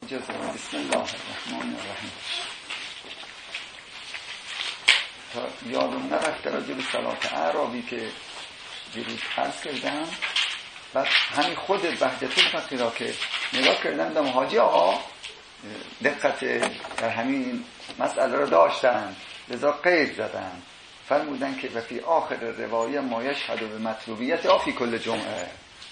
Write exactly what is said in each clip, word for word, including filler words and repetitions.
اجازه بسم الله الرحمن الرحیم. تا یادم نرفته راجع به صلات اعرابی که دیروز عرض کردم، بعد همین خود وحدت الفقیرا که نگاه کردم دم حاجی آقا دقت در همین مسئله را داشتن، لذا قید زدن، فرمودن که وفی آخر روایه ما یشهد به مطلوبیت آفی کل جمعه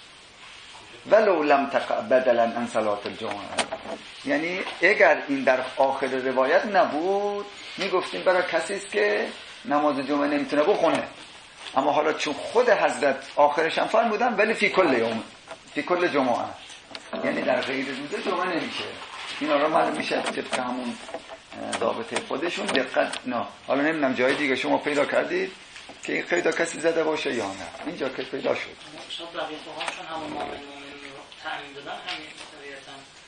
ولو لم تقع بدلا عن صلات الجمعه. یعنی اگر این در آخر روایت نبود میگفتیم برای کسی است که نماز جمعه نمیتونه بخونه، اما حالا چون خود حضرت آخرش هم فرمودن ولی فی کل یوم، فی کل جمعه، یعنی در غیر روز جمعه نمیشه. اینا را معلوم میشه طبق همون ضابطه خودشون دقت. نه حالا نمیدونم جای دیگه شما پیدا کردید که این قیدا کسی زده باشه یا نه؟ اینجا که پیدا شد شاید بقیه فقهاشون همون مؤمن مؤمن رو تعمیم دادن، همین طبیعتا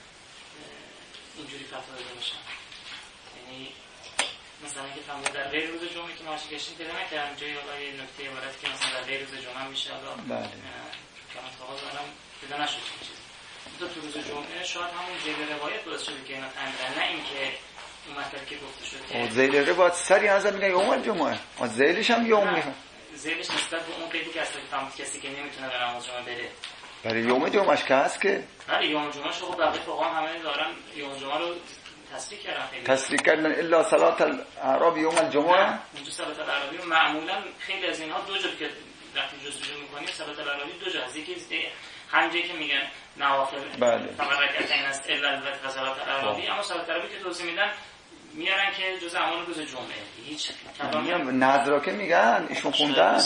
اینجوری فتوا داده باشن. یعنی مثلا که فرمود در غیر روز جمعه که ماشی گشتیم پیدا نکردم جایی حالا یه نکته عبارتی که مثلا در غیر روز جمعه میشه، حالا بله که اتفاقا دارم پیدا نشد این چیز. تو تو روز جمعه شاید همون جیل روایت باعث شده که اینا تعمیم بدن، نه اینکه اون مطلبی که گفته شد که زیل روایت سری نظر میگه یوم جمعه، ما زیلش هم یوم میگه، زیلش نسبت به اون قیدی که اصلا فهمید کسی که نمیتونه به نماز جمعه بره برای یوم جمعهش که هست که برای یوم جمعه شو بقیه فقها همه دارن یوم جمعه رو تصدیق کردن، خیلی تصدیق کردن الا صلات الاعراب یوم الجمعه. اینجا صلات الاعرابی معمولا خیلی از اینها دو جا که وقتی جستجو می‌کنیم صلات الاعرابی دو جا هست، یکی همونجایی که میگن نوافل بله فقط رکعتین است الا الوتر صلات الاعرابی، اما صلات الاعرابی که توضیح میدن میارن که جز اعمال روز جمعه. هیچ کلامی نظرا که میگن ایشون خوندن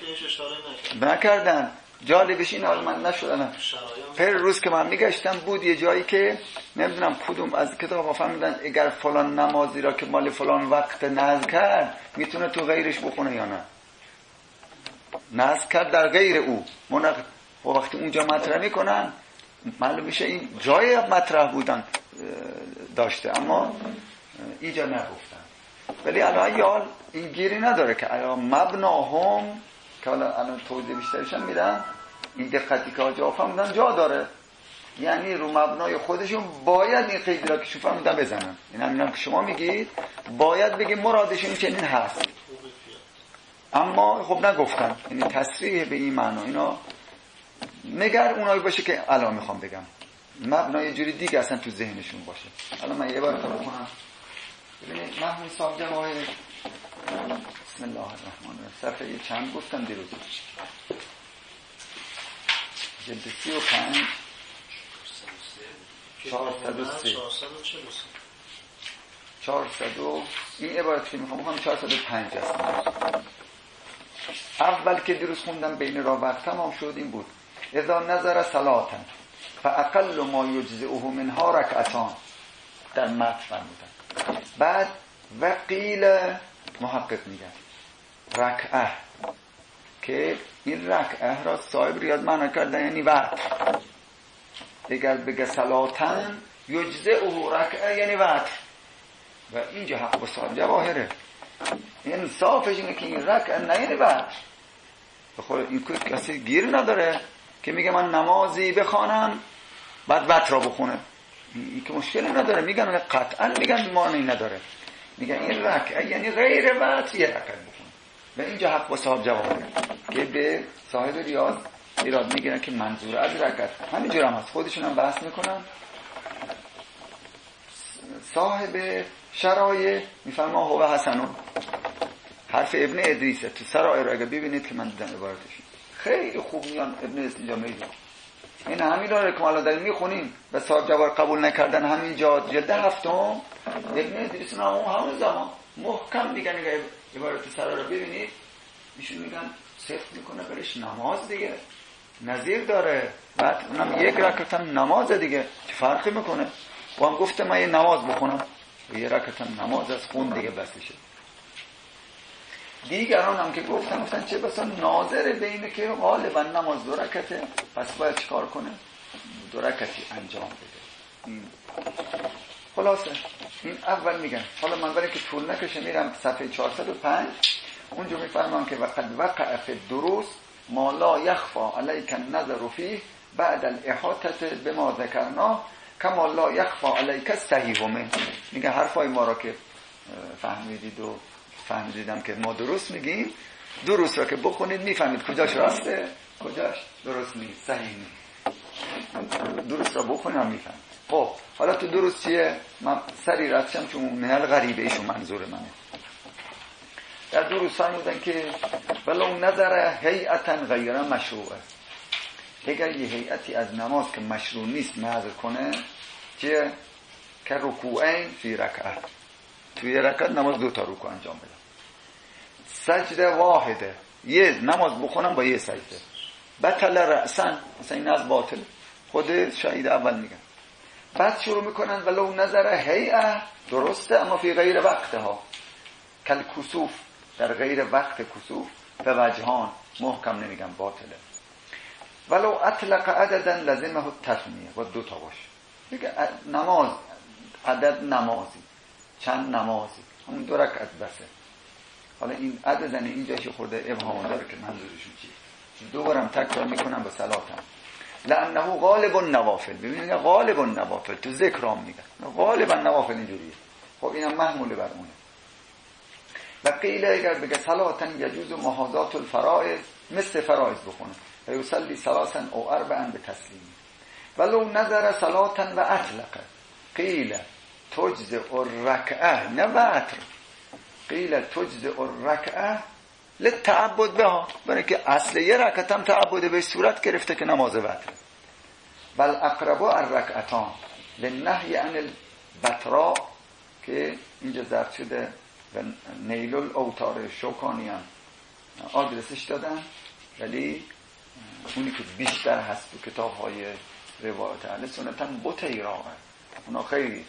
نکردن. جالبش این حال من نشدن پر روز که من میگشتم بود یه جایی که نمیدونم کدوم از کتاب فهمیدن اگر فلان نمازی را که مال فلان وقت نذر کرد میتونه تو غیرش بخونه یا نه. نذر کرد در غیر او منق... و وقتی اونجا مطرح میکنن معلوم میشه این جای مطرح بودن داشته، اما اینجا نگفتن. ولی الان یال این گیری نداره که الان مبناهم که الان توضیح بیشترش هم میدن، این دقتی که آجا فهمیدن جا داره، یعنی رو مبنای خودشون باید این قیدی را که شما فهمیدن بزنن. این هم اینم که شما میگید باید بگید مرادشون چنین هست، اما خب نگفتن. یعنی تصریح به این معنا اینا نگر اونایی باشه که الان میخوام بگم، مبنای جوری دیگه اصلا تو ذهنشون باشه. الان من یه بار تا بکنم ببینید محمود صاحب جواهر بسم الله الرحمن الرحیم صفحه چند گفتم دیروز؟ جلد سی و پنج چهارصد و سه چهارصد و این عبارت که میخوام بخوام چهارصد و پنج هست. اول که دیروز خوندم بین را وقت تمام شد این بود اذا نظر صلاتا فاقل ما یجزئه منها رکعتان در متن فرمودن. بعد وقیل محقق میگن رکعه که این رکعه را صاحب ریاض معنی کردن یعنی وقت. اگر بگه صلاتن یجزئه رکعه یعنی وقت، و اینجا حق با صاحب جواهره. انصافش اینه که این رکعه نه یعنی وقت. بخور این کسی گیر نداره که میگه من نمازی بخوانم بعد وقت را بخونه، این که مشکلی نداره. میگن قطعا میگن معنی نداره، میگن این رکعه یعنی غیر وقت یه رکعه بخونه. و اینجا حق با صاحب جواهره که به صاحب ریاض ایراد میگیرن که منظور از رکعت همینجور هم هست، خودشون هم بحث میکنن. صاحب شرایع میفرما هو حسنون، حرف ابن ادریسه تو سرائر رو اگه ببینید که من دیدم عبارتش خیلی خوب میان ابن ادریس اینجا میگه این همین داره که ما الان داریم میخونیم و صاحب جواب قبول نکردن همینجا جلد هفتم ابن ادریس نه همون زمان محکم میگن اگه عبارت سرائر رو ببینید ایشون میگن صفت میکنه برش نماز دیگه نظیر داره، بعد اونم یک رکعت هم نماز دیگه چه فرقی میکنه. و هم گفته من یه نماز بخونم و یه رکعت هم نماز از خون دیگه بسشه. دیگران هم که گفتن گفتن چه بسا ناظر بینه که غالبا نماز دو رکعته پس باید چیکار کنه؟ دو رکعتی انجام بده. این خلاصه این اول میگن. حالا من برای که طول نکشه میرم صفحه چهارصد و پنج اونجا میفرمان که وقد وقع فی الدروس ما لا یخفى علیک النظر فیه بعد الاحاطه بما ذکرنا کما لا یخفی علیک الصحیح من. میگه حرفای ما را که فهمیدید و فهمیدیدم که ما درست میگیم، درست را که بخونید میفهمید کجاش راسته کجاش درست نیست، صحیح نیست. درست را بخونید هم میفهمید. خب حالا تو درست چیه؟ من سری ردشم چون منل غریبه ایشون منظور منه. در درست فرمودن که ولو نظر هیئتا غیر مشروعه، اگر یه هیئتی از نماز که مشروع نیست نظر کنه، چیه؟ که رکوعین فی رکعه، توی رکعت نماز دو تا رکوع انجام بده، سجده واحده، یه نماز بخونم با یه سجده، بطل رأسن، مثلا این از باطل، خود شهید اول میگن. بعد شروع میکنن ولو نظر هیئه، درسته اما فی غیر وقته ها، کل کسوف، در غیر وقت کسوف، به وجهان، محکم نمیگن باطله. ولو اطلق عددا لازمه التثنیه، با دو تا باشه. دیگه نماز عدد نمازی، چند نمازی، همون دو رکعت بسه. حالا این عدد اینجاش خورده ابهام داره که منظورشون چیه. دوبارم تکرار میکنم به صلاتم. لانه غالب النوافل، ببینید غالب النوافل تو ذکرام میگن غالب النوافل اینجوریه. خب اینم محمول بر اونه. و قیل اگر بگه صلاتن یجوز محاذات الفرائض، مثل فرائض بخونه و یصلی ثلاثا او اربعا به تسلیم. ولو نظر صلاتن و اطلق قیل تجزئ الرکعه، نه وتر، قیل تجزئ الرکعه للتعبد بها، برای که اصل یه رکعت هم تعبد به صورت گرفته که نماز وتر. بل اقرب الرکعتان للنهی عن البتراء، که اینجا ذکر شده و نیل الاوتار شوکانی هم آدرسش دادن، ولی اونی که بیشتر هست تو کتاب های روایت اهل سنت هم بطیراء، اونا خیلی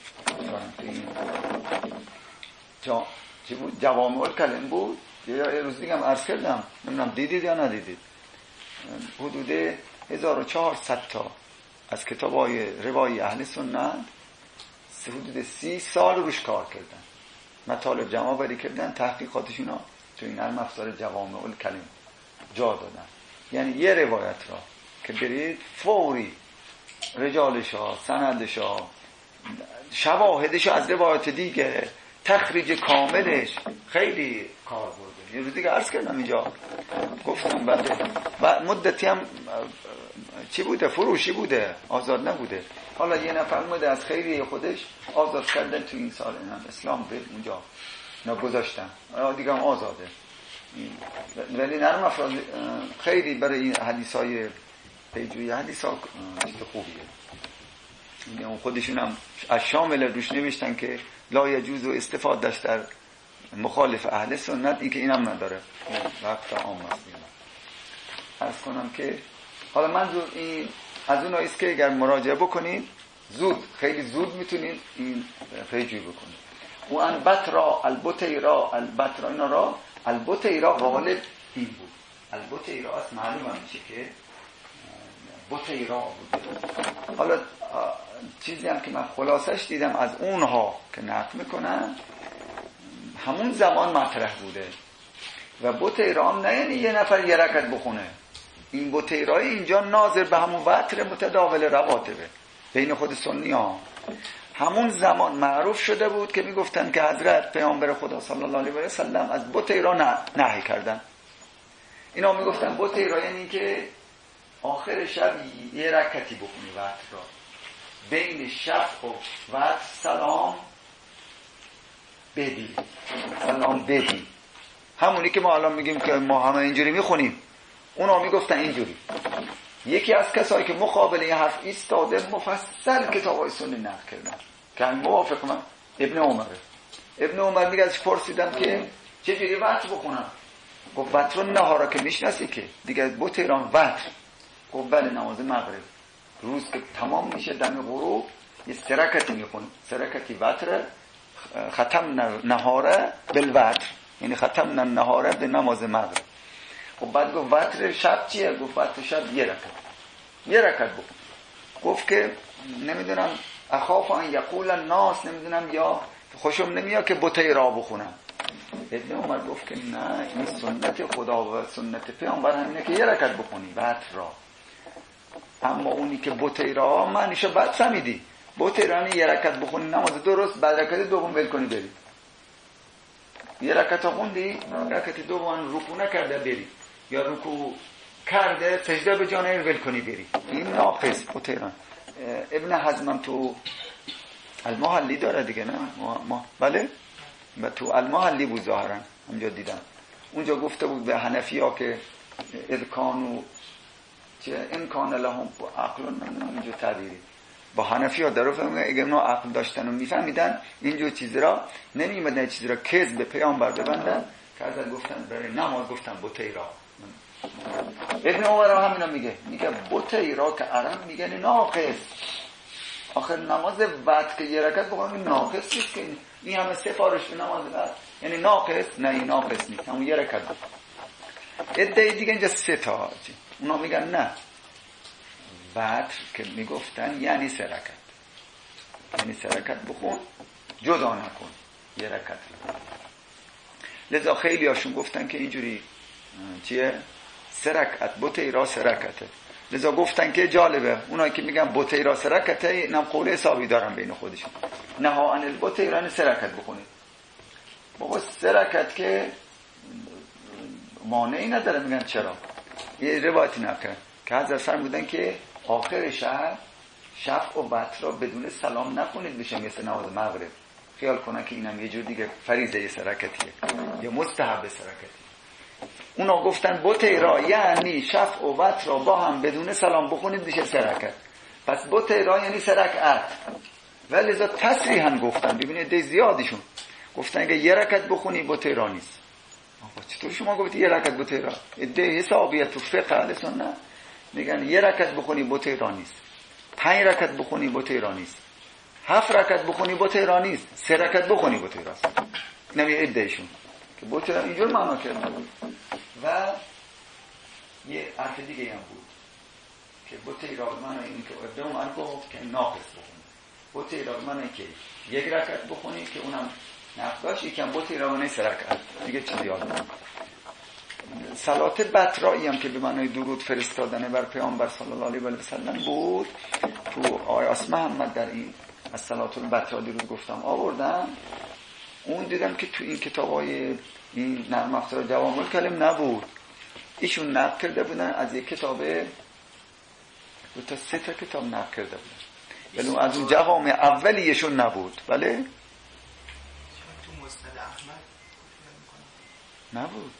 جا چی بود؟ جوامع الکلم بود. یه روز دیگه هم عرض کردم، نمیدونم دیدید یا ندیدید، حدود هزار و چهارصد تا از کتاب های روایی اهل سنت حدود سی سال روش کار کردن، مطالب جمع بری کردن، تحقیقاتشون ها تو این علم افزار جوامع الکلم جا دادن. یعنی یه روایت را که برید فوری رجالش ها، سندش ها، شواهدش از روایت دیگه، تخریج کاملش خیلی کار برده. یه روز دیگه عرض کردم اینجا، گفتم بعد مدتی هم چی بوده، فروشی بوده، آزاد نبوده. حالا یه نفر اومده از خیلی خودش آزاد کردن تو این سال، اینم اسلام به اونجا نگذاشتن، دیگه هم آزاده. ولی نرم افراد خیلی برای این حدیثای پیجوی حدیثا چیز خوبیه. اون خودشون هم از شامل روش نوشتن که لا یجوز و استفادهش در مخالف اهل سنت، این که اینم نداره وقت عام است. عرض کنم که حالا منظور این از اون است که اگر مراجعه بکنید زود، خیلی زود میتونید این پیجوی بکنید. و ان بطرا البطیرا البطرا اینا را البطیرا غالب این بود. البطیرا است معلوم هم میشه که بطیرا بود. حالا چیزی هم که من خلاصش دیدم از اونها که نقل میکنن همون زمان مطرح بوده و بطیرا هم نه یعنی یه نفر یه رکعت بخونه. این بطیرای اینجا ناظر به همون وتر متداول رواتبه بین خود سنی ها. همون زمان معروف شده بود که میگفتن که حضرت پیامبر خدا صلی الله علیه و سلم از بطیرا نه نهی کردن. اینا میگفتن بطیرا یعنی که آخر شب یه رکعتی بخونی وتر را، بین شب و وتر سلام بدی، سلام بدی. همونی که ما الان میگیم که ما همه اینجوری میخونیم، اونا میگفتن اینجوری. یکی از کسایی که مقابل این حرف ایستاده مفصل کتابای سنی نقل کردن که همین موافق من ابن عمره. ابن عمر میگه ازش پرسیدم که چجوری وتر بخونم؟ گفت وتر نهارا که میشناسی که دیگه بطیران وتر. گفت بله نماز مغرب روز که تمام میشه دم غروب یه سرکتی میخون، سرکتی وتر، ختم نهاره بالوتر، یعنی ختم نهاره به نماز مغرب. خب بعد گفت وتر شب چیه؟ گفت وتر شب یه رکعت، یه رکعت بکن. گفت که نمیدونم اخاف ان یقول الناس، نمیدونم یا خوشم نمیاد که بطیرا بخونم. ابن عمر گفت که نه، این سنت خدا و سنت پیامبر همینه که یه رکعت بخونی وتر را. اما اونی که بطیرا معنیشو بعد فهمیدی، بوت ایرانی یه رکعت بخونی نماز درست، بعد رکعت دوم ول کنی بری. یه رکعت خوندی، رکعت دوم رکوع نکرده بری، یا رکوع کرده سجده به جانه ول کنی بری. این ناقص بوت ایران. ابن حزم تو المحلی داره دیگه، نه ما, ما. بله و تو المحلی بود ظاهرا، اونجا دیدم اونجا گفته بود به حنفی ها که اذکانو چه امکان لهم عقل، اونجا تعبیری با حنفی ها در رفت اگه اونا عقل داشتن و میفهمیدن اینجور چیزی را نمیمدن، چیزی را کذب به پیامبر ببندن که ازت گفتن برای نماز گفتن بوته را. ابن عمر هم همینا میگه، میگه بوته را که عرب میگن ناقص. آخر نماز وقت که یه رکعت بخونم ناقص نیست که این همه سفارش به نماز وقت، یعنی ناقص؟ نه این ناقص نیست، همون یه رکعت بخون. ادعای دیگه اینجا سه تا، اونا میگن نه وقت که میگفتن یعنی سه رکعت، یعنی سه رکعت بخون جدا نکن یه رکعت. لذا خیلی هاشون گفتن که اینجوری چیه سه رکعت بوته را سه رکعته. لذا گفتن که جالبه اونایی که میگن بوته را سه رکعته اینم قول حسابی دارن بین خودشون، نه ها ان البوته را سه رکعت بخونید. بابا سه رکعت که مانعی نداره. میگن چرا؟ یه روایتی نکرد که حضرت فرمودن که آخر شب شفع و وتر را بدون سلام نخونید بشه مثل نماز مغرب. خیال کنن که اینم یه جور دیگه فریضه سه رکعتیه یا مستحب سه رکعتی. اونا گفتن بوته را یعنی شفع و وتر را با هم بدون سلام بخونید بشه سه رکعت. پس بوته را یعنی سه رکعت. ولی لذا تصریحا گفتن، ببینید ده زیادیشون گفتن اگه یه رکعت بخونی بوته را نیست. آقا چطور شما گفتی یه رکعت بوته را؟ ده حسابیت تو فقه اهل سنت میگن یه رکعت بخونی بوته را نیست، پنج رکعت بخونی بوته را نیست، هفت رکعت بخونی بوته را نیست، سه رکعت بخونی بوته راست. اینم یه ادعایشون که بوته را اینجور معنا کردن. و یه حرف دیگه هم بود که بوته را معنا این که ابن عمر گفت که ناقص بخونی، بوته را معنا که یک رکعت بخونی که اونم نقداش یکم بوته را معنا سه رکعت دیگه. چیزی یاد نمیاد. صلات بترایی هم که به معنای درود فرستادن بر پیامبر صلی الله علیه و سلم بود، تو آیات محمد در این از صلات البترا درود گفتم آوردم. اون دیدم که تو این کتابای این نرم افزار جوامع الکلم نبود، ایشون نقل کرده بودن از یک کتاب، دو تا سه تا کتاب نقل کرده بودن ولی از اون جوامع اولیشون نبود. بله تو مسند احمد نبود.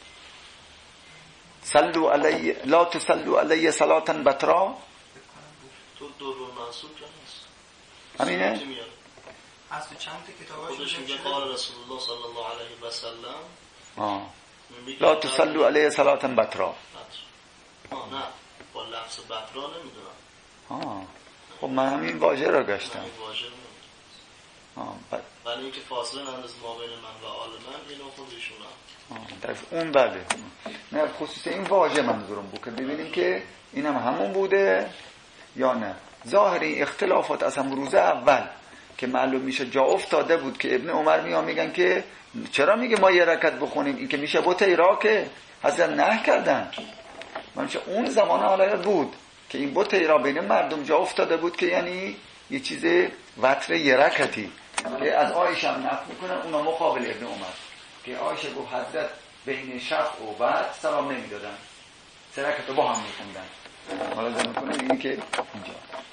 صلوا علی لا تصلوا علی صلاة بترا تو دور منصوب هست همینه. از تو چند تا کتاباش خودش میگه قال رسول الله صلی الله علیه و سلم آه لا تصلوا علی صلاة بترا. آه نه با لفظ بترا نمیدونم. آه خب من همین واژه را گشتم. همین واژه آه ولی اینکه فاصله اندازه ما بین من و آل من اینو خودشونه. در اون بله نه خصوص این واژه منظورم بود که ببینیم که اینم همون بوده یا نه. ظاهری اختلافات از هم روز اول که معلوم میشه جا افتاده بود که ابن عمر میان میگن که چرا میگه ما یه رکعت بخونیم، این که میشه بوته ایرا که حضرت نه کردن. منشه اون زمان حالا بود که این بوته ایرا بین مردم جا افتاده بود که یعنی یه چیز وتر یه رکعتی که از عایشه هم نقل میکنن اونا مقابل ابن عمر که عایشه گفت حضرت بین شفع و بعد سلام نمیدادن، سه رکعت با هم میخوندن. حالا زمین کنم اینی که اینجا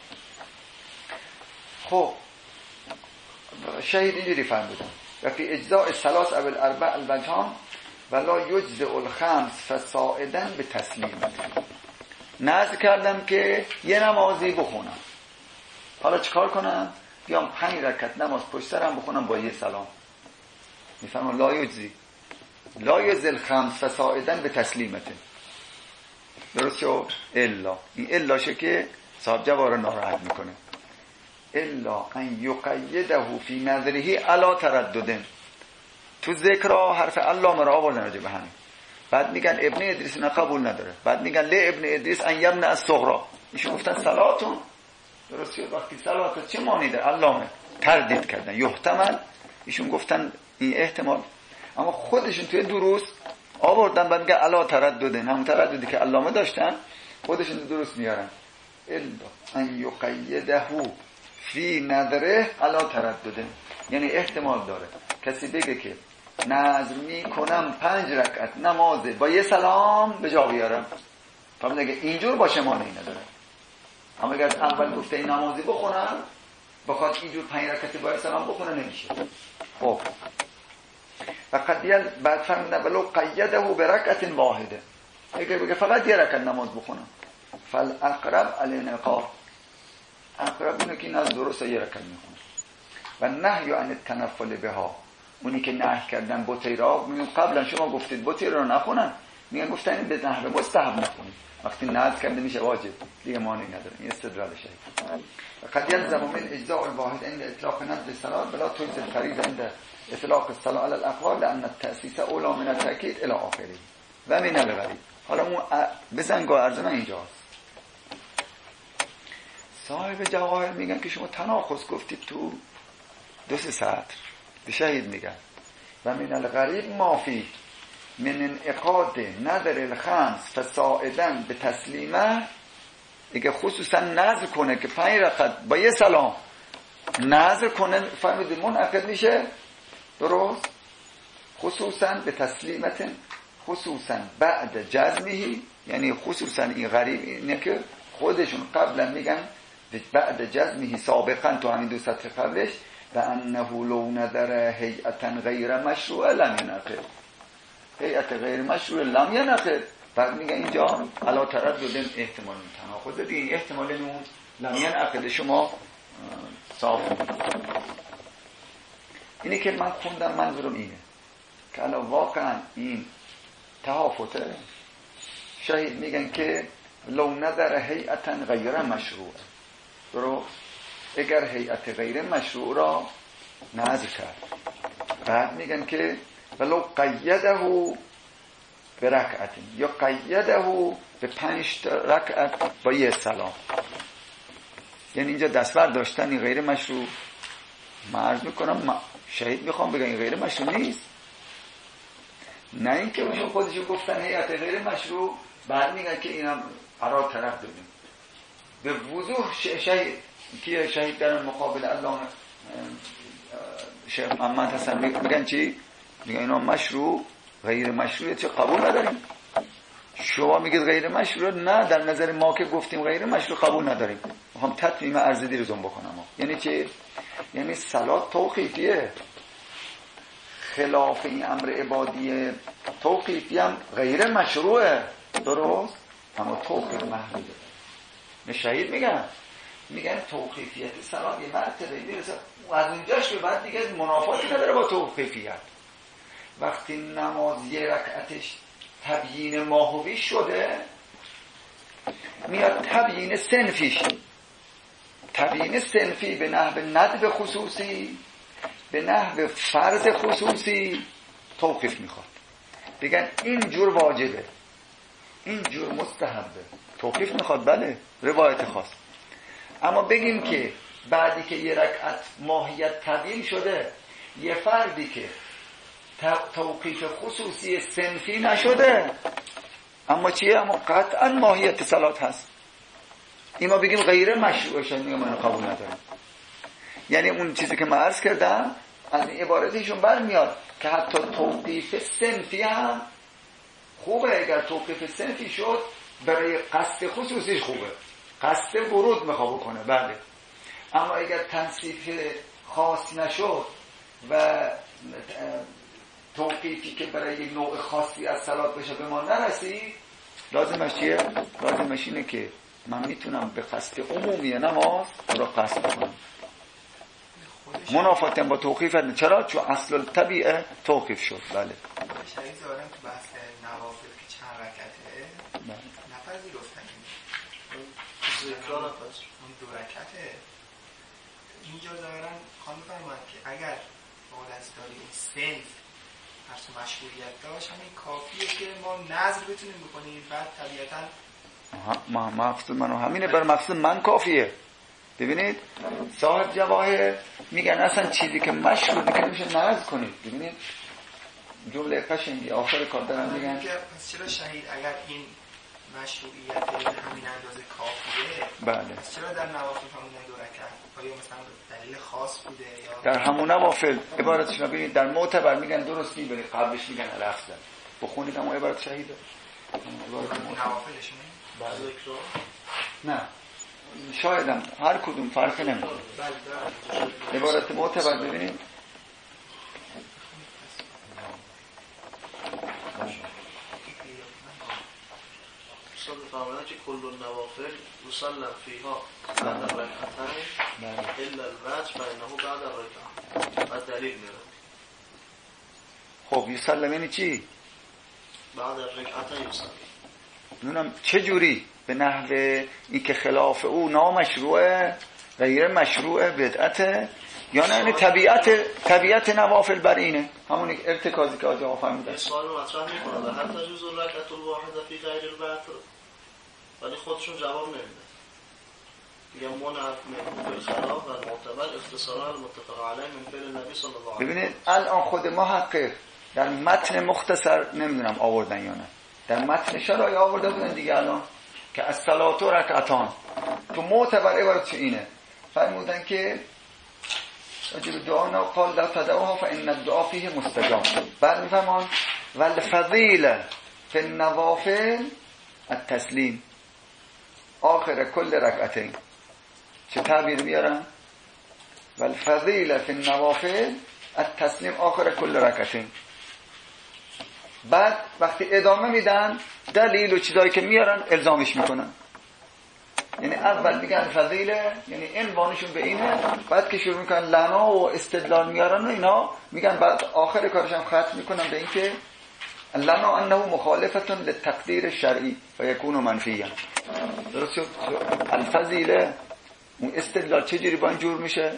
خب شهید اینجوری فرمودن و فی اجزاء الثلاث او الاربع الوجهان ولا یجزئ الخمس فصاعدا به تسلیمت. نذر کردم که یه نمازی بخونم، حالا چیکار کنم؟ بیام پنج رکعت نماز پشت سرم بخونم با یه سلام. میفهمم لا یجزی لا یجزی الخمس فصاعدا به تسلیمته. درست شو؟ الا این الا شه که صاحب جواب ناراحت میکنه. الا ان یقیده فی نظره علی تردد. تو ذکر حرف علامه را آوردن راجع به همین. بعد میگن ابن ادریس نه قبول نداره، بعد میگن ل ابن ادریس ان یمنع الصغرا. ایشون گفتن صلاتون درست شد. وقتی صلات چه معنی داره؟ علامه تردید کردن یحتمل، ایشون گفتن این احتمال، اما خودشون توی دروس آوردن بعد میگن علی تردد، هم ترددی که علامه داشتن خودشون درست میارن. الا ان یقیده فی نظره علا تردده، یعنی احتمال داره کسی بگه که نظر میکنم پنج رکعت نمازه با یه سلام به جا بیارم، فهمید اگه اینجور باشه مانعی نداره. اما اگر از اول گفته این نمازی بخونم بخواد اینجور پنج رکعتی با یه سلام بخونه نمیشه. خب فقط دیل بعد فرمونه ولو قیده برکعت واحده، اگر بگه فقط یه رکعت نماز بخونم فالاقرب الانعقاد، اقرب اینه که این از درست یه رکعت میخونه. و نهی عن التنفل بها، اونی که نهی کردن بطی را میگن قبلا شما گفتید بطی را نخونن، میگن گفتن این به نحو مستحب نخونید، وقتی نهی کرده میشه واجب دیگه مانعی نداره. این استدلال شهید. و قد یلزم من اجزاء الواحد عند اطلاق نزل الصلاه بلا تجز الفریضه عند اطلاق الصلاه على الاقوال لان التاسیس اولی من التاکید الى آخره. و من الغریب، حالا اون بزنگاه عرض من اینجاست. صاحب جواهر میگن که شما تناقض گفتید تو دو سه سطر، به شهید میگن و من الغریب ما فی من انعقاد نظر الخمس فساعدن به تسلیمه، دیگه خصوصا نظر کنه که پنج رکعت با یه سلام نظر کنه، فهمیدید منعقد میشه درست، خصوصا به تسلیمت، خصوصا بعد جزمهی، یعنی خصوصا این غریب اینه که خودشون قبلا میگن بعد جزمهی سابقا تو همین دو سطر قبلش و انه لو نظر هیئتا غیر مشروع لم ینعقد، هیئت غیر مشروع لم ینعقد. بعد میگه اینجا علا تردد احتمال تناقض، دیگه احتمال اون لم ینعقد شما صاف. اینی که من خوندم منظورم اینه که الان واقعا این تهافته. شهید میگن که لو نظر هیئتا غیر مشروع، درست، اگر هیئت غیر مشروع را نظر کرد. بعد میگن که ولو قیده به رکعت یا قیده به پنج رکعت با یه سلام، یعنی اینجا دستور داشتن این غیر مشروع. من عرض میکنم شهید میخوام بگم این غیر مشروع نیست، نه اینکه اونشون خودشون گفتن هیئت غیر مشروع، بعد میگن که اینم قرار طرف دادیم به وضوح. شهید که شهید در مقابل الله شیخ محمد حسن میگن چی؟ میگن اینا مشروع غیر مشروع چه قبول نداریم. شما میگید غیر مشروع، نه در نظر ما که گفتیم غیر مشروع قبول نداریم. میخوام تطمیم ارزدی رو زن بکنم. یعنی چی؟ یعنی صلات توقیفیه، خلاف این امر عبادی توقیفی هم غیر مشروعه، درست، اما توقیف محدوده. شهید میگن میگن توقیفیت صلات یه مرتبه میرسه از اونجاش به بعد دیگه منافاتی نداره با توقیفیت. وقتی نماز یه رکعتش تبیین ماهوی شده، میاد تبیین سنفیش، تبیین سنفی به نحو ندب خصوصی، به نحو فرض خصوصی توقیف میخواد. بگن این جور واجبه، این جور مستحبه، توقیف میخواد. بله روایت خاص. اما بگیم که بعدی که یه رکعت ماهیت تبیین شده، یه فردی که توقیف خصوصی سنفی نشده، اما چیه؟ اما قطعا ماهیت صلات هست، این ما بگیم غیر مشروع شد، میگم من قبول ندارم. یعنی اون چیزی که من عرض کردم از این عبارتشون برمیاد که حتی توقیف سنفی هم خوبه. اگر توقیف سنفی شد برای قصد خصوصیش خوبه، قصد ورود میخواه بکنه، بله. اما اگر تنصیف خاص نشد و توقیفی که برای یک نوع خاصی از صلات بشه به ما نرسید، لازمش چیه؟ لازمش اینه که من میتونم به قصد عمومی نماز را قصد کنم، منافاتم با توقیف. چرا؟ چون اصل الطبیعه توقیف شد. بله شهید زارم تو بحث نوافل که چند رکعته نپذیرفتن اون دو رکعته، اینجا ظاهرا خواهی فرماید که اگر با دستاری اون سنف حرس و مشغولیت داشت همین کافیه که ما نظر بتونیم بکنیم، بعد طبیعتا مقصود منو همینه، بر مقصود من کافیه. ببینید صاحب جواهر میگن اصلا چیزی که مشروطه که میشه نظر کنید. ببینید جمله قشنگی آخر کار دارن میگن پس چرا شهید اگر این مشروعیت همین اندازه کافیه، بله. چرا در نوافل همون دو رکعت؟ آیا مثلا دلیل خاص بوده یا در همون نوافل عبارتش رو ببینید در معتبر میگن درست میبرید، قبلش میگن الافضل بخونید اما عبارت شهیده عبارت نوافلش نه شایدم هر کدوم فرقی نمیکنه. عبارت معتبر ببینید استاد فرمودن که کل النوافل یصلی فیها بعد الرکعتین الا الوتر فانه بعد الرکعه. بعد دلیل میاره. خب یصلی یعنی چی؟ بعد الرکعتین یصلی. نونم چه جوری؟ به نحو این که خلاف او نامشروعه، غیر مشروعه، بدعته، یا نه یعنی طبیعت طبیعت نوافل بر اینه، همون ارتکازی که آجا فهمیدن. سوال مطرح میکنه و حتی جزء الرکعه الواحده فی غیر الوتر، ولی خودشون جواب نمیده. میگم منعت من خلاف و معتبر اختصارا المتفق علیه من فعل نبی صلی الله علیه و ببینید الان خود محقق در متن مختصر نمیدونم آوردن یا نه، در متن شرایع آورده بودن دیگه الان که الصلاة رکعتان تو معتبر عبارت چه اینه فرمودن که اجب دعانا قال لا تدعوها فإن الدعاء فيه مستجاب. بعد میفهمان والفضیل فی النوافل التسلیم آخر کل رکعتین. چه تعبیر بیارن؟ والفضیل فی النوافل التسلیم آخر کل رکعتین. بعد وقتی ادامه میدن دلیل و چیزایی که میارن الزامش میکنن. یعنی اول میگن فضیله، یعنی عنوانشون به اینه، بعد که شروع میکنن لنا و استدلال میارن و اینا میگن، بعد آخر کارش هم ختم میکنن به این که لنا انه مخالفتون للتقدیر شرعی و یکون منفیه. درست شد؟ الفضیله اون استدلال چجوری با این جور میشه؟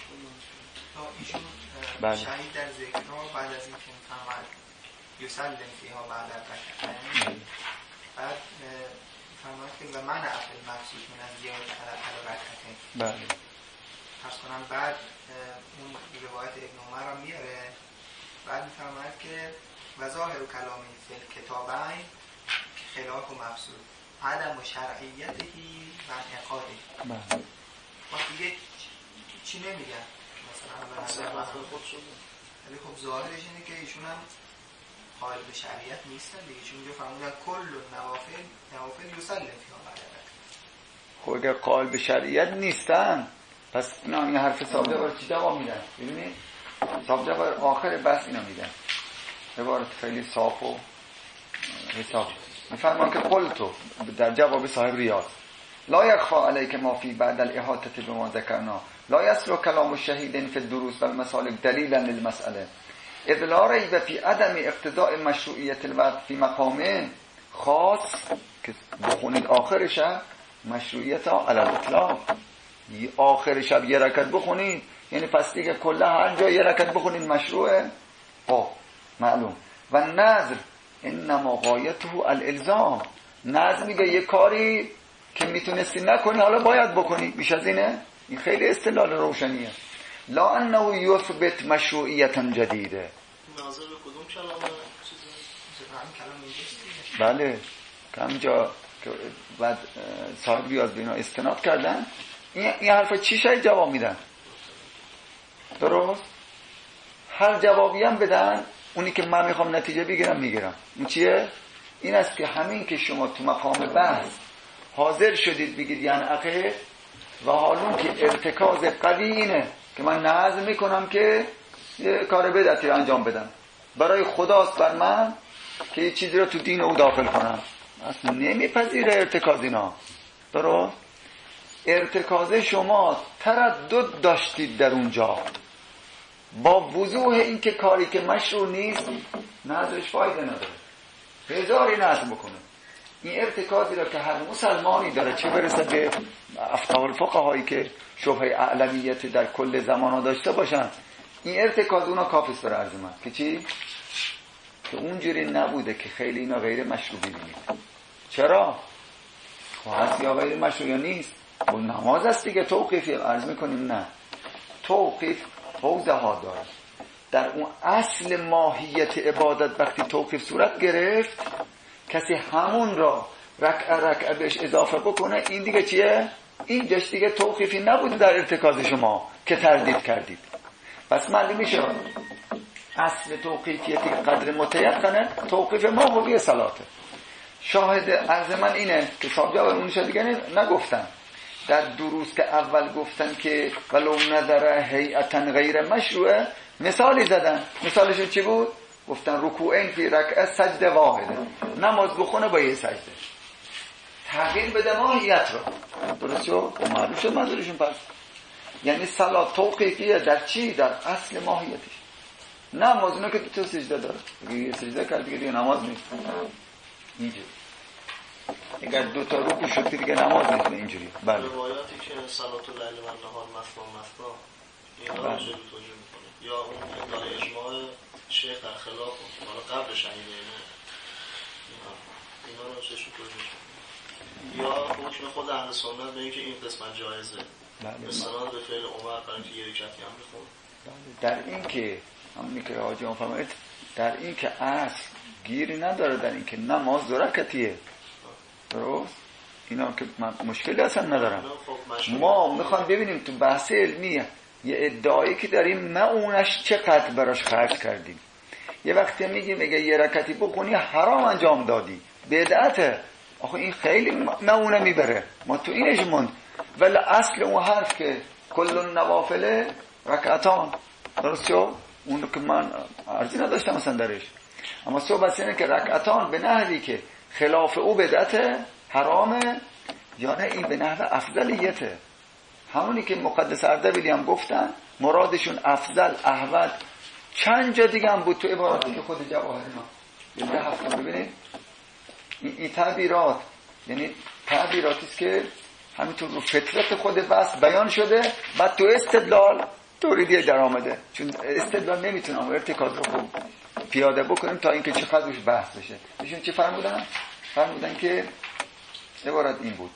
بله. شهید در ذکرها بعد از این که میفهمد یسلم فیها بعد الرکعتین، بعد فرماید که و من افعل مقصود من از زیادت علی رکعتین. بله. پس کنم بعد اون روایت ابن عمر را میاره، بعد میفرماید که و ظاهر کلامی فی الکتابین خلاف و مقصود عدم و شرعیتهی و انعقادی. بله. وقتی دیگه چی نمیگن مثلا به نظر خود شده، ولی خب ظاهرش اینه که ایشون هم قائل به شریعت نیستن دیگه، چون اینجا فرمودن کل نوافل نوافل یسلم فیها بعد الرکعتین. خب اگر قائل به شریعت نیستن پس اینا این حرف ثابته بر چی جواب میدن؟ ببینید ثابته بر آخر بحث اینا میدن عبارت خیلی صاف و حساب میفرمان که قلتو در جواب صاحب ریاض لا یخفى علیک ما فی بعد الاحاطه بما ذکرنا لا یسلو کلام الشهیدین فی الدروس والمسالک دلیلا للمسئله اذ لا ریب فی عدم اقتضاء مشروعیت الوقت فی مقام خاص که بخونید آخر شب مشروعیت ها علی الاطلاق، آخر شب یه رکعت بخونید یعنی پس دیگه کلا هر جا یه رکعت بخونید مشروعه. خب معلوم. و نذر انما غایته الالزام، نذر میگه یه کاری که میتونستی نکنی حالا باید بکنی، بیش از اینه. این خیلی استدلال روشنیه. لا انه یثبت مشروعیتا جدیده. ناظر به کدوم کلام چیزی؟ بله که همینجا که بعد صاحب ریاض به اینا استناد کردن این, این حرفا چی شاید جواب میدن؟ درست؟ هر جوابی هم بدن اونی که من میخوام نتیجه بگیرم میگیرم. این چیه؟ این است که همین که شما تو مقام بحث حاضر شدید بگید یعنی عقه و حالون که ارتکاز قوی اینه که من نظم میکنم که یه کار بدعتی انجام بدم برای خداست بر من که یه چیزی رو تو دین او داخل کنم، اصلا نمیپذیره ارتکاز اینا. درست؟ ارتکاز شما تردد داشتید در اونجا با وضوح این که کاری که مشروع نیست نظرش فایده نداره، هزاری نظم بکنه. این ارتکازی را که هر مسلمانی داره، چه برسه به افتاء الفقهایی که شبهه اعلمیت در کل زمان ها داشته باشن، این ارتکاز اونا کافیست برای عرض من که چی؟ که اونجوری نبوده که خیلی اینا غیر مشروعی بینید. چرا؟ خب هست یا غیر مشروع یا نیست؟ و نماز است دیگه. توقیفی عرض میکنیم نه، توقیف حوزه ها داره. در اون اصل ماهیت عبادت وقتی توقیف صورت گرفت کسی همون را رکعه رکعه بهش اضافه بکنه، این دیگه چیه؟ این جاش دیگه توقیفی نبوده در ارتکاز شما که تردید کردید. پس معلوم میشه اصل توقیفیتی قدر متیقنه توقیف ما حوی صلاته. شاهد عرض من اینه که صاحب جواب اونش دیگه نگفتن. در دروس که اول گفتن که ولو نظر هیئتا غیر مشروعه مثالی زدن. مثالش چی بود؟ گفتن رکوعین فی رکعه سجده واحده، نماز بخونه با یه سجده، تغییر بده ماهیت رو. درست شد؟ معلوم شد منظورشون. پس یعنی صلات توقیفیه در چی؟ در اصل ماهیتش. نماز اونه که دو تا سجده داره، یه سجده کرد دیگه دیگه نماز نیست. اینجوری اگر دو تا رکوع شد دیگه نماز نیست. اینجوری. بله. روایاتی که صلات اللیل و النهار مثنا مثنا اینا رو چه توجیه میکنه؟ یا اون ادعای اجماع شیخ در خلاف حالا قبلش این اینا رو چه توجیه میکنه؟ یا حکم خود اهل سنت به اینکه این قسمت جایزه استناد به فعل عمر برای اینکه یه رکعتی هم بخونه. در این که همونی که حاجی هم فرمایید، در این که اصل گیری نداره در این که نماز دو رکعتیه. درست؟ اینا که مشکلی اصلا ندارم. ما میخوام ببینیم تو بحث علمیه یه ادعایی که داریم ما اونش چقدر براش خرج کردیم. یه وقتی میگیم اگه یه رکعتی بخونی حرام انجام دادی، بدعته. آخه این خیلی معونه میبره. ما تو اینش موند. ولی اصل اون حرف که کل النوافل رکعتان، درست شد؟ اون که من عرضی نداشتم مثلا درش، اما صحبت اینه که رکعتان به نحوی که خلاف او بدعته، حرامه، یا نه این به نحو افضلیته. همونی که مقدس اردبیلی هم گفتن مرادشون افضل، احوط، چند جا دیگه هم بود تو عباراتی که خود جواهر ما یه هفته ببینید. این, این تعبیرات یعنی تعبیراتیست که همینطور رو فطرت خود بس بیان شده، بعد تو استدلال توریدیه در آمده. چون استدلال نمیتونم ارتکاز رو خوب پیاده بکنیم تا اینکه چقدر روش بحث بشه. ایشون چی فرمودن؟ فرمودن که عبارت این بود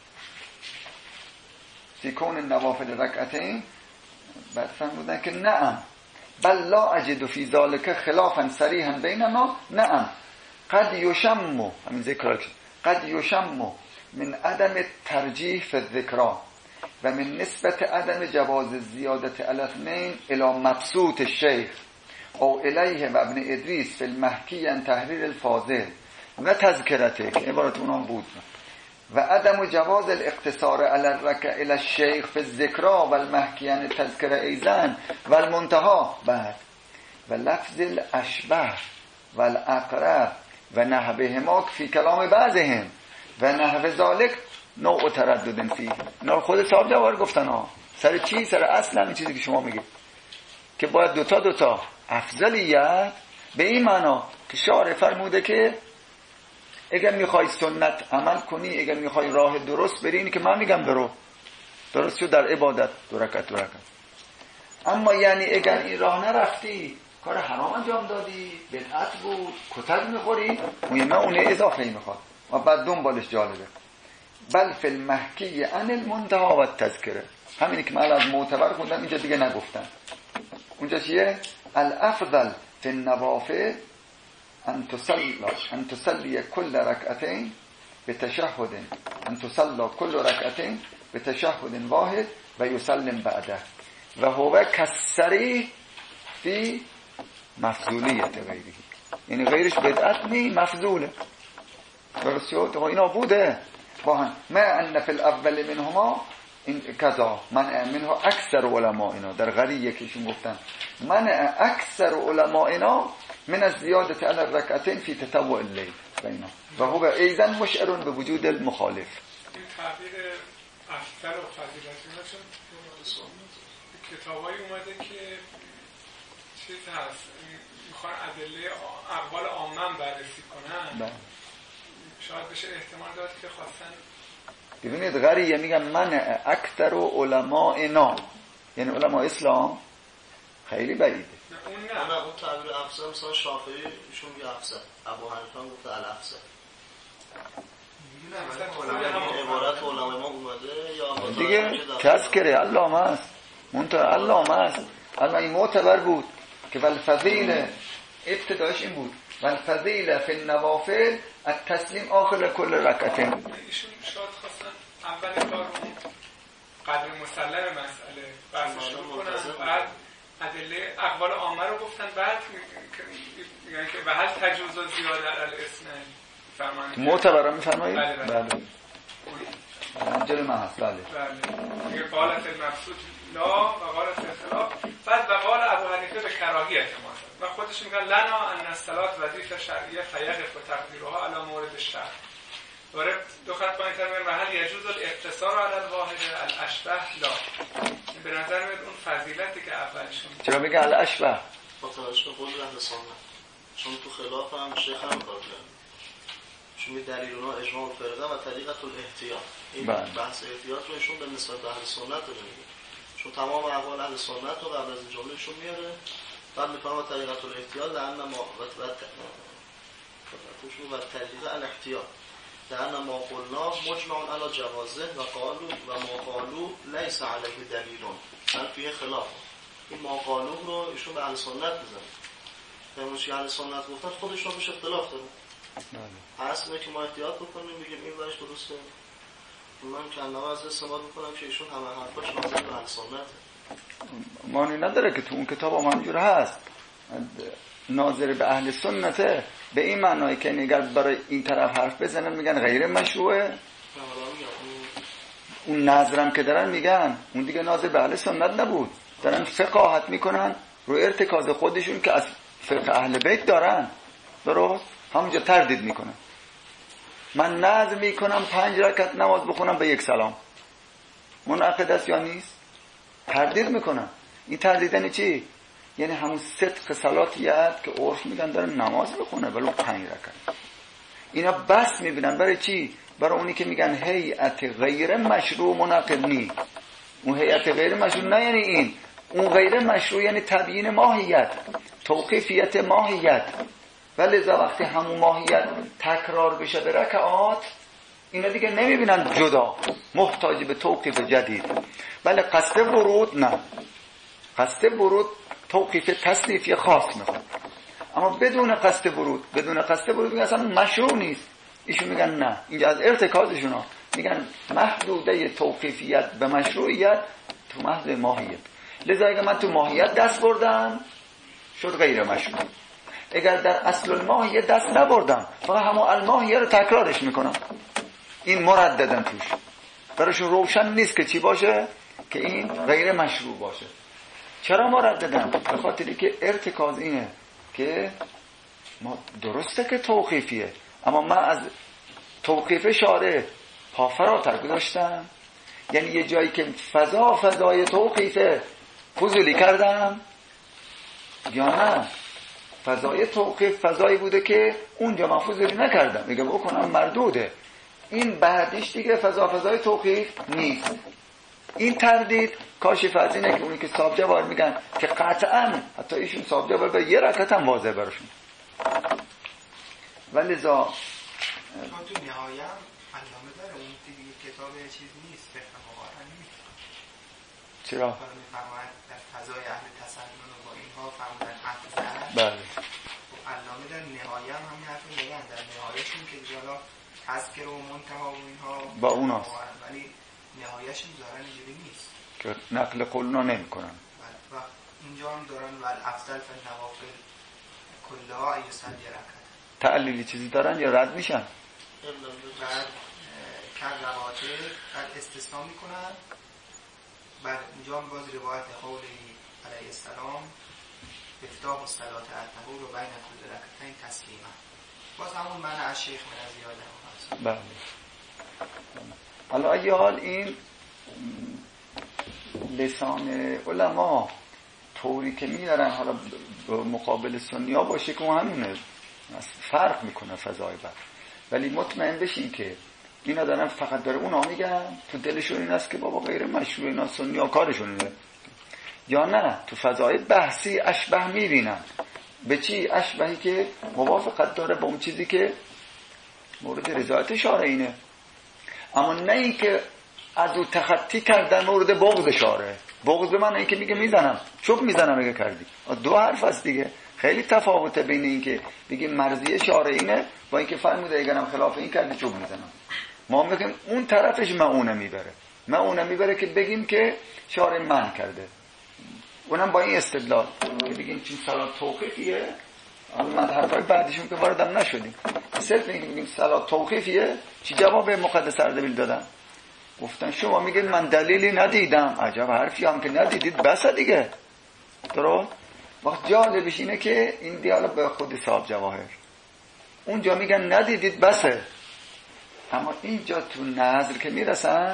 فیکون النوافل رکعتین. بعد فرمودن که نعم بل لا اجد فی ذلک خلافا صریحا بیننا. نعم قد یشم، همین ذکر قد یشم من عدم ترجیح فی الذکر و من نسبت عدم جواز زیادت علی اثنین الی مبسوط الشیخ او الیه و ابن ادریس فی المحکی عن تحریر الفاضل و تذکرته، که عبارت اونام بود، و عدم جواز الاقتصار علی الرکع الی الشیخ فی الذکر و المحکی عن تذکر ایزن و المنتها. بعد و لفظ الاشبه و الاقرب و نحوهما فی کلام بعضهم و نحو ذالک نوع تردد فی. اینا خود صاحب جوار گفتن ها. سر چی؟ سر اصلا این چیزی که شما میگید که باید دوتا دوتا افضلیت به این معنا که شارع فرموده که اگر میخوای سنت عمل کنی، اگر میخوای راه درست بری، اینی که من میگم برو، درست شد در عبادت دو رکعت دو رکعت. اما یعنی اگر این راه نرفتی، کار حرام انجام دادی، بدعت بود، کتک میخوری، مهمه اونه اضافه میخواد و بعد دنبالش جالبه. بل فی المحکی عن المنتهی و التذکره. همینی که من از معتبر خوندم اینجا دیگه نگفتن. اونجا چیه؟ الافضل فی النوافل ان تصلی ان تصلی کل رکعتین بتشهد، ان تصلی کل رکعتین بتشهد واحد و یسلم بعده و هو کسری فی مفضولیت غیره. یعنی غیرش بدعت نی، مفضوله. درست شد؟ اینا بوده با هم. ما ان فی الاول منهما این کذا من منها اکثر علماء اینا در غریه که ایشون گفتن من اکثر علماء اینا من از زیادت علی الرکعتین فی تطوع اللیل بینا و هو ایضا مشعر به وجود المخالف. این تعبیر اکثر و فضیلت چون کتابایی اومده که چیز هست میخوان ادله اقوال عامه بررسی کنن، شاید بشه احتمال داد که خواستن. ببینید غریه میگن من اکثر علماء اینا، یعنی علماء اسلام، خیلی بعیده. اون نه نه اون تعبیر افضل مثلا شافعی ایشون میگه افضل، ابو حنیفه گفته الافضل. این عبارت علماء ما اومده یا دیگه تذکره علامه است، منتها علامه است. علامه این معتبر بود که ولی فضیل ابتدایش این بود و الفضیله فی النوافل التسلیم آخر کل رکعتین. ایشون شاید خواستن اول کار اون قدر مسلم مسئله بحثش رو کنن، بعد ادله اقوال عامه رو گفتن، بعد میگن که به هل تجوز زیاده علی الاثنین فرمایید معتبرا میفرمایید؟ بله بله, بله. جلوی من هست. بله بله میگه قالت المقصود لا و قالت الخلاف، بعد و قال ابو حنیفه به کراهیت ما و خودش میگن لنا ان الصلاه وظیفه شرعیه فیقف و تقدیرها علی مورد الشرع. وارد دو خط پایین تر میگن و هل یجوز الاقتصار علی الواحد الاشبه لا. به نظر میاد اون فضیلتی که اولشون چرا میگه الاشبه؟ با توجه به قول اهل سنت، چون تو خلاف هم شیخ هم کار کرد، چون می دلیل اونا اجماع الفرقه و طریقت الاحتیاط. این بحث احتیاط رو ایشون به نسبت به اهل سنت رو میگه، چون تمام اقوال اهل سنت رو قبل از این جمله ایشون میاره، بعد میفهمه طریقت الاحتیاط لأن ما و و طریقه الاحتیاط لأن ما قلنا مجمع علی جوازه و قالو و ما قالو لیس علیه دلیلون بل فیه خلاف. این ما قالو رو ایشون به اهل سنت میزنه، همونش اهل سنت گفتن خودشون روش اختلاف داره. اصلا که ما احتیاط بکنیم بگیم این ورش درسته، من کنم از استعمال میکنم که ایشون همه حرفاش ناظر به اهل سنته. معنی نداره که تو اون کتاب هم همینجور هست ناظر به اهل سنته، به این معنایی که اگر برای این طرف حرف بزنن میگن غیر مشروعه، اون نظرم که دارن میگن اون دیگه ناظر به اهل سنت نبود، دارن فقاهت میکنن رو ارتکاز خودشون که از فقه اهل بیت دارن، درست؟ همونجا تردید میکنن. من نظر میکنم پنج رکعت نماز بخونم به یک سلام، منعقد است یا نیست؟ تردید میکنن. این تردیدن چی؟ یعنی همون صدق صلاتیت که عرف میگن داره نماز بخونه ولو پنج رکعت. اینا بس میبینن برای چی؟ برای اونی که میگن هیئت غیر مشروع منعقد نی. اون هیئت غیر مشروع نه یعنی این، اون غیر مشروع یعنی تبیین ماهیت، توقیفیت ماهیت. ولی za وقتی همون ماهیت تکرار بشه به رکعات، اینا دیگه نمیبینن جدا محتاج به توقیف جدید. ولی قصد ورود نه، قصد ورود توقیف تصنیفی خاص میخواد، اما بدون قصد ورود بدون قصد ورود میگن اصلا مشروع نیست. ایشون میگن نه، اینجا از ارتکازشون ها میگن محدوده توقیفیت به مشروعیت تو محض ماهیت. لذا اگه من تو ماهیت دست بردم شد غیر مشروع، اگر در اصل الماهیت دست نبردم فقط همون الماهیه رو تکرارش میکنم، این مرددن توش، براشون روشن نیست که چی باشه، که این غیر مشروع باشه. چرا مرددن؟ به خاطری که ارتکاز اینه که ما درسته که توقیفیه، اما من از توقیف شارع پا فراتر گذاشتم، یعنی یه جایی که فضا فضای توقیفه فضولی کردم یا نه فضای توقیف فضایی بوده که اونجا من فضولی نکردم، میگه بکنم مردوده. این بعدیش دیگه فضا فضای توقیف نیست. این تردید کاشف از اینه که اونی که صاحب جواب میگن که قطعاً حتی ایشون صاحب جواب به یه رکعت هم واضح براشون. ولی ذا تو نهایه هم علامه داره اون دیگه کتاب چیز نیست، فقه مقارن نیست. چرا؟ فرماید در فضای اهل تسنن و با اینها فرمودن افضل. بله. علامه در نهایه هم همین حرف میگن، در نهایهشون که جالا تذکر و منتها و اینها با اوناست، ولی نهایهشون دارن اینجوری نیست که نقل قولنا نمی کنن. و اینجا هم دارن ول افضل فی النوافل کلها ایسلی رکعت. تعلیلی چیزی دارن یا رد میشن؟ بعد کل رواتر بعد استثناء میکنن. بعد اینجا هم باز روایت قولی علیه السلام افتاح الصلاة الطهور و بین کل رکعتین تسلیما، باز همون معنی از شیخ من از زیاده هم. بله. حالا ای حال این لسان علما طوری که میارن، حالا مقابل سنی ها باشه که همونه فرق میکنه فضای بعد، ولی مطمئن بشین که اینا دارن فقط داره اونا میگن تو دلشون این است که بابا غیر مشروع، اینا سنی ها کارشون اینه، یا نه تو فضای بحثی اشبه میبینن. به چی اشبهی؟ که موافقت داره با اون چیزی که مورد رضایت شارعینه، اما نه این که از او تخطی کردن مورد بغض شارع. بغض به من این که میگه میزنم چوب میزنم اگه کردی، دو حرف است دیگه. خیلی تفاوته بین این که بگیم مرضیه شارع اینه با اینکه فرموده اگرم خلاف این کرده چوب میزنم. ما میگیم اون طرفش معونه میبره، معونه میبره که بگیم که شارع منع کرده، اونم با این استدلال که بگیم چین صلات توقیفیه. من حرفای بعدیشون که واردم نشدیم، صرف میگیم صلات توقیفیه. چی جواب مقدس اردبیل دادن؟ گفتن شما میگید من دلیلی ندیدم. عجب حرفی هم که ندیدید بس دیگه. درست؟ وقت جالبش اینه که این دیالوگ به خود صاحب جواهر اونجا میگن ندیدید بسه، اما اینجا تو نظر که میرسن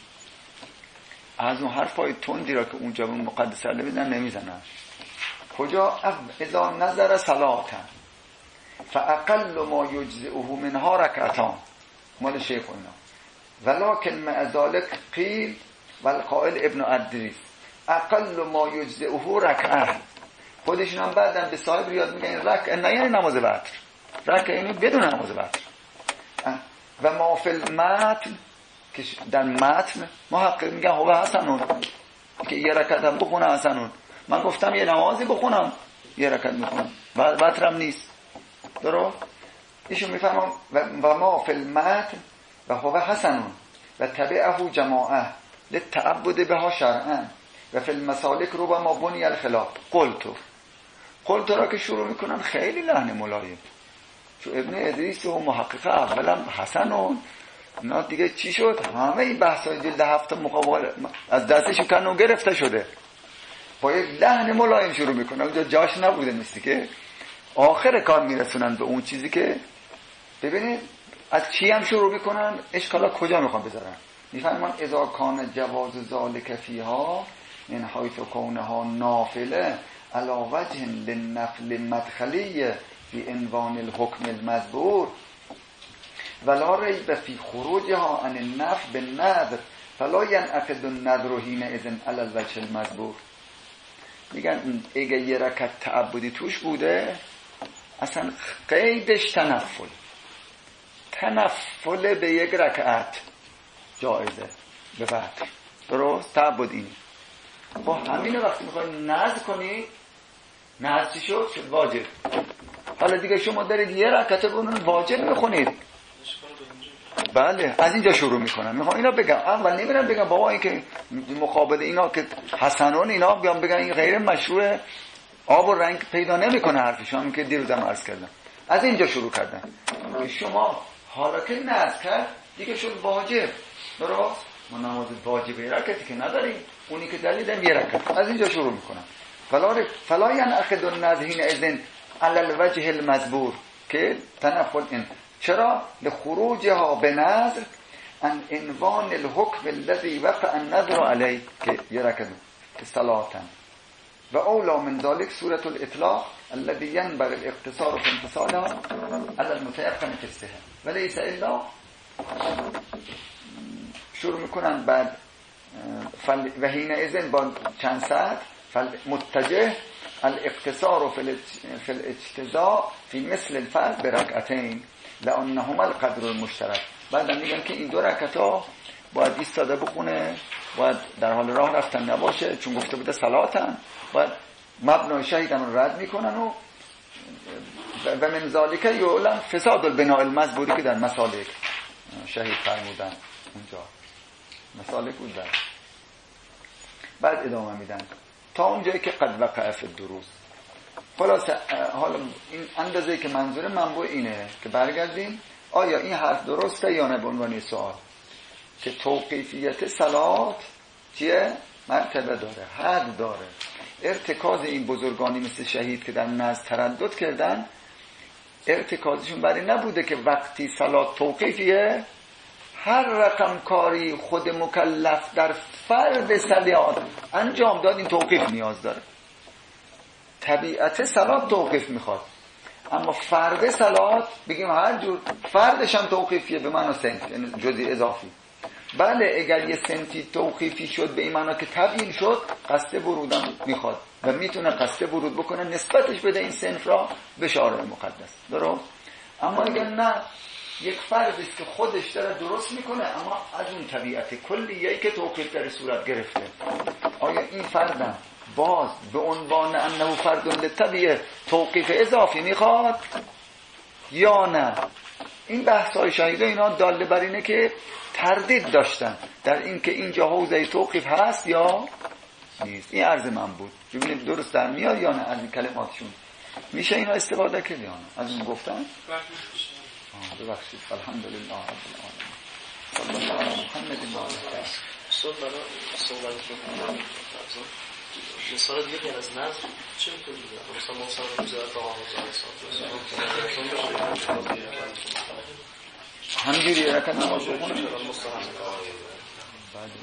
از اون حرفای تندی را که اونجا به مقدس اردبیل نمیزنن. کجا؟ اذا نظر صلاتا فاقل ما یجزئه منها رکعتان، مال شیخ اینا. ولکن مع ذلك قیل والقائل ابن ادریس اقل ما یجزئه رکعه. خودشون هم بعدن به صاحب ریاض میگن رکعه نه یعنی نماز وتر، رکعه یعنی بدون نماز وتر. و ما فی المتن که در متن محقق میگن هو حسنون، که یه رکعت هم بخونه حسنون. من گفتم یه نمازی بخونم یه رکعت میخونم وترم نیست. درست؟ ایشون میفهمم و ما فی المتن و هو حسنون و تبعه جماعه للتعبد بها شرعا و فی المسالک رو با ما بنی الخلاف. قلتو قلتو را که شروع میکنن خیلی لحن ملایم، چون ابن ادریس و محقق اولم حسنون نه دیگه چی شد؟ همه این بحثای جلد هفته مقابل از دستشو کنون گرفته شده، با یک لحن ملایم شروع میکنن. اونجا جاش نبوده نیستی که آخر کار میرسونن به اون چیزی که ببینید از چی هم شروع میکنن، اشکالا کجا میخوان بذارن. میفهمن اذا کان جواز ذالک فیها من حیث کونها نافله علی وجه للنفل مدخلی فی عنوان الحکم المذکور ولا ریب فی خروجها عن النفل بالنذر فلا ینعقد النذر حینئذ علی الوجه المذکور. میگن اگه یه رکعت تعبدی توش بوده اصلا قیدش تنفل، تنفل به یک رکعت جایزه به وتر. درست؟ تعبد این. با همین وقتی میخوای نذر کنی، نذر چی شد؟ شد واجب. حالا دیگه شما دارید یه رکعت بونون واجب میخونید. بله از اینجا شروع میکنم. میخوام اینا بگم، اول نمیرم بگم بابا این که مقابل اینا که حسنون اینا بیان بگن این غیر مشروع، آب و رنگ پیدا نمیکنه حرفشون که دیروزم عرض کردم. از اینجا شروع کردن که شما حالا که نذر کرد دیگه شد واجب. درست؟ ما نماز واجبه رکعتی که نداریم، اونی که دلیدم یه رکعت. از اینجا شروع میکنم. فلا فلا ینعقد النذر حینئذ علی الوجه المذکور که تنفل این. چرا؟ لخروجها بنذر عن عنوان الحکم الذي وقع النذر علیه که یه رکعت صلاتا و اولا من ذلك سورة الاطلاق الذي ينبغي الاقتصار في امتصالها على المتيقن في الصحة وليس الا. شروع میکنن بعد فل... و حینئذ با چند ساعت متجه الاقتصار في الاجتزاء في مثل الفرض برکعتین لانهما القدر المشترک. بعد میگن که این دو رکعت ها باید ایستاده بخونه، باید در حال راه رفتن نباشه، چون گفته بوده صلاتن، باید مبنای شهیدن رو رد میکنن و و من ذالک یعلم فساد البناء المذکوری که در مسالک شهید فرمودن اونجا مسالک بود. بعد ادامه میدن تا اونجایی که قد وقع فی الدروس. خلاصه حالا این اندازه‌ای که منظور منبوع اینه که برگردیم آیا این حرف درسته یا نه، به عنوان سوال که توقیفیت صلات چیه؟ مرتبه داره، حد داره. ارتکاز این بزرگانی مثل شهید که در نزد تردد کردن، ارتکازشون برای نبوده که وقتی صلات توقیفیه هر رقم کاری خود مکلف در فرد صلات انجام داد این توقیف نیاز داره. طبیعت صلات توقیف میخواد، اما فرد صلات بگیم هر جور فردش هم توقیفیه به معنی سنف، یعنی جزئی اضافی. بله اگر یه سنفی توقیفی شد به این معنی که تبیین شد قصد ورودم میخواد و میتونه قصد ورود بکنه نسبتش بده این سنف را به شارع مقدس. درست؟ اما اگر نه یک فرد است که خودش داره درست میکنه اما از اون طبیعت کلیه‌ای که توقیف در صورت گرفته، آیا این فردم باز به عنوان انه فرد للطبیعه توقیف اضافی میخواد یا نه؟ این بحث های شهیده اینا داله بر اینه که تردید داشتن در این که اینجا حوزه توقیف هست یا نیست. این عرض من بود، ببینید درست در میاد یا نه از این کلماتشون. میشه اینا استفاده کرد یا نه؟ از این گفتن؟ آه ببخشید. الحمدلله رب العالمین. صلی الله علی محمد و آله. صحبت برای صحبت کنم. مثال دیگه غیر از نظر چه می‌تونید بگید؟ مثلا ما مثلا روزه تا آموزش همینجوری رکعت نماز بخونم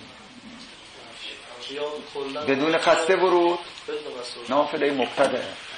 بدون قصد ورود نافله مبتدئ